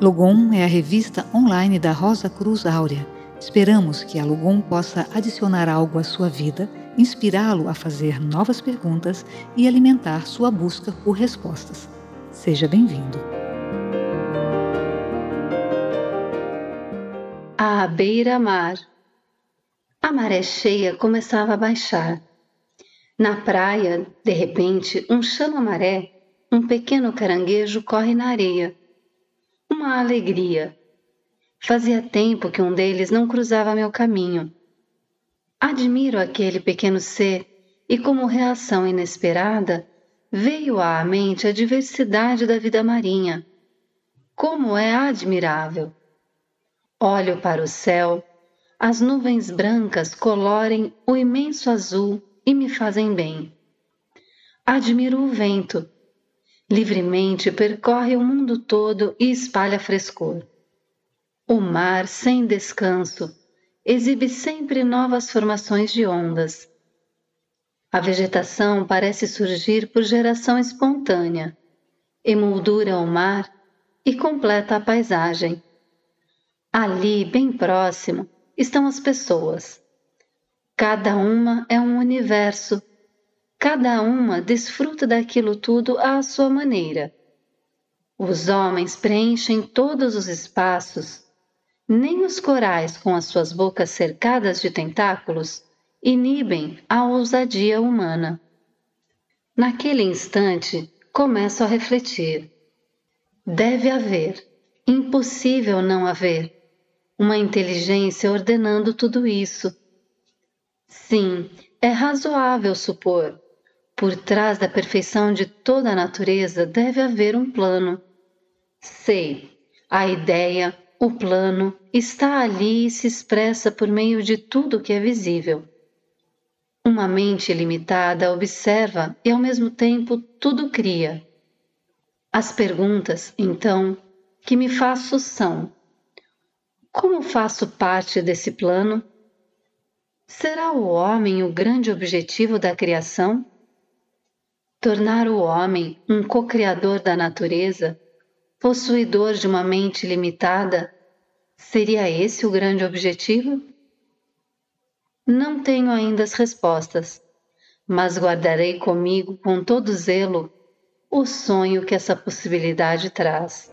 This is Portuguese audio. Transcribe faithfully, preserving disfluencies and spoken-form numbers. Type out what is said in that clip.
Logom é a revista online da Rosa Cruz Áurea. Esperamos que a Logom possa adicionar algo à sua vida, inspirá-lo a fazer novas perguntas e alimentar sua busca por respostas. Seja bem-vindo. À beira-mar. A maré cheia começava a baixar. Na praia, de repente, um chama-maré, um pequeno caranguejo corre na areia. Uma alegria. Fazia tempo que um deles não cruzava meu caminho. Admiro aquele pequeno ser e, como reação inesperada, veio à mente a diversidade da vida marinha. Como é admirável! Olho para o céu, as nuvens brancas colorem o imenso azul e me fazem bem. Admiro o vento. Livremente percorre o mundo todo e espalha frescor. O mar, sem descanso, exibe sempre novas formações de ondas. A vegetação parece surgir por geração espontânea, emoldura o mar e completa a paisagem. Ali, bem próximo, estão as pessoas. Cada uma é um universo. Cada uma desfruta daquilo tudo à sua maneira. Os homens preenchem todos os espaços. Nem os corais, com as suas bocas cercadas de tentáculos, inibem a ousadia humana. Naquele instante, começo a refletir. Deve haver, impossível não haver, uma inteligência ordenando tudo isso. Sim, é razoável supor. Por trás da perfeição de toda a natureza deve haver um plano. Sei, a ideia, o plano, está ali e se expressa por meio de tudo que é visível. Uma mente limitada observa e ao mesmo tempo tudo cria. As perguntas, então, que me faço são: como faço parte desse plano? Será o homem o grande objetivo da criação? Tornar o homem um co-criador da natureza, possuidor de uma mente limitada, seria esse o grande objetivo? Não tenho ainda as respostas, mas guardarei comigo com todo zelo o sonho que essa possibilidade traz.